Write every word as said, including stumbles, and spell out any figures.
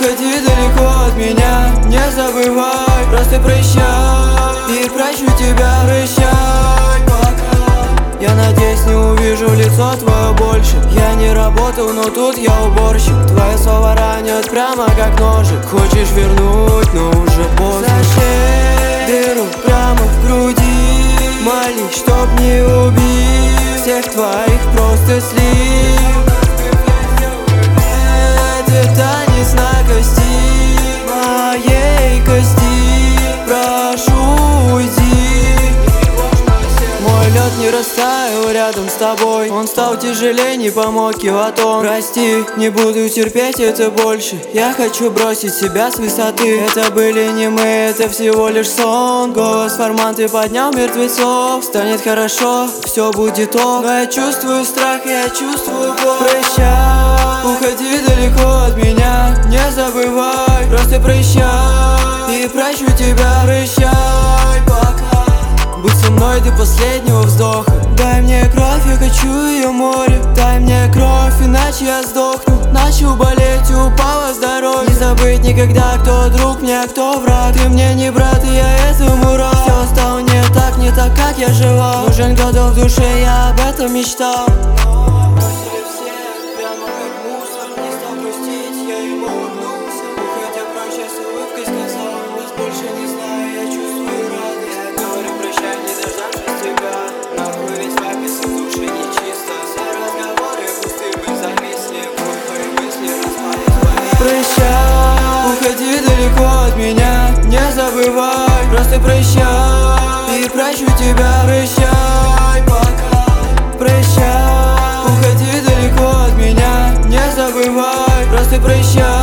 Уходи далеко от меня, не забывай, просто прощай. И прощу тебя, прощай пока. Я надеюсь, не увижу лицо твое больше. Я не работал, но тут я уборщик. Твои слова ранят прямо как ножик. Хочешь вернуть, но уже поздно. За дыру прямо в груди, молись, чтоб не убить всех твоих просто слив. Это танец на кости, моей кости. Прошу, уйди. Мой лед не растаял рядом с тобой. Он стал тяжелее, не помог килотон. Прости, не буду терпеть это больше. Я хочу бросить себя с высоты. Это были не мы, это всего лишь сон. Голос форманты поднял мертвецов. Станет хорошо, все будет ок. Но я чувствую страх, я чувствую боль. Прощай, уходи далеко от меня, не забывай, просто прощай. И прощу тебя, прощай пока. Будь со мной до последнего вздоха. Дай мне кровь, я хочу ее море. Дай мне кровь, иначе я сдохну. Начал болеть, упало здоровье. Не забыть никогда, кто друг мне, а кто враг. Ты мне не брат, и я этому рад. Все стало не так, не так, как я желал. Нужен кто-то в душе, я об этом мечтал. Прощай, уходи далеко от меня, не забывай, просто прощай. И прощу тебя, прощай пока. Прощай, уходи далеко от меня, не забывай, просто прощай.